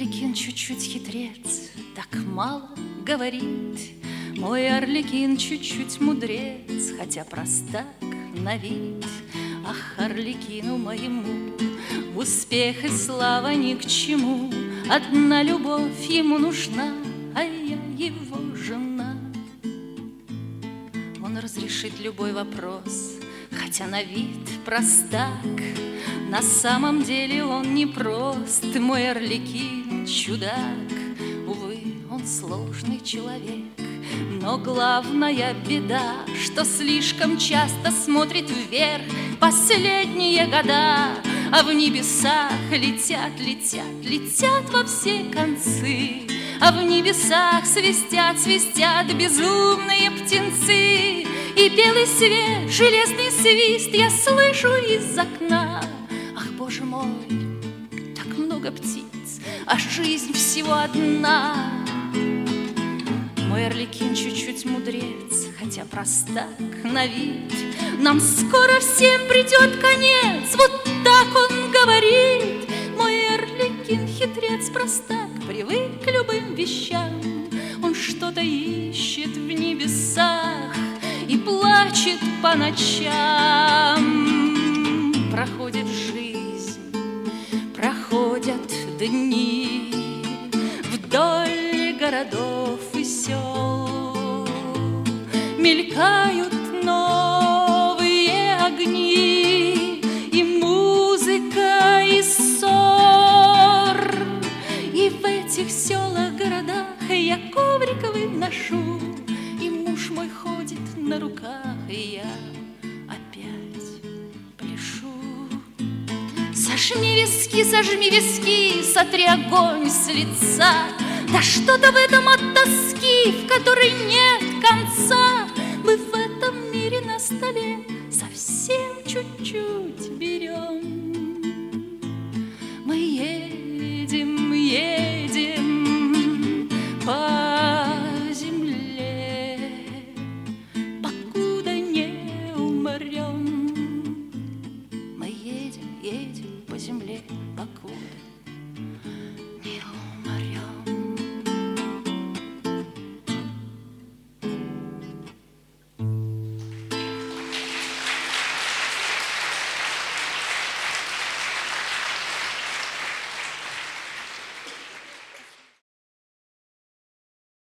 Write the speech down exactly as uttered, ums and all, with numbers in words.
Арлекин чуть-чуть хитрец, так мало говорит. Мой Арлекин чуть-чуть мудрец, хотя простак на вид. Ах, Арлекину моему успех и слава ни к чему. Одна любовь ему нужна, а я его жена. Он разрешит любой вопрос, хотя на вид простак. На самом деле он не прост, мой Арлекин чудак. Увы, он сложный человек, но главная беда, что слишком часто смотрит вверх последние года, а в небесах летят, летят, летят во все концы, а в небесах свистят, свистят безумные птенцы. И белый свет, железный свист я слышу из окна. Ах, Боже мой, так много птиц, а жизнь всего одна. Мой Арлекин чуть-чуть мудрец, хотя простак на вид. Нам скоро всем придет конец, вот так он говорит. Мой Арлекин хитрец, простак, привык к любым вещам. Он что-то ищет в небесах и плачет по ночам. Проходит жизнь, проходят дни вдоль городов и сел. Мелькают новые огни, и музыка, и ссор. И в этих селах, городах я коврик выношу, и муж мой ходит на руках, и я опять пляшу. Сожми виски, сожми виски, сотри огонь с лица. Да что-то в этом от тоски, в которой нет конца. Мы в этом мире на столе совсем чуть-чуть берем. Мы едем, едем по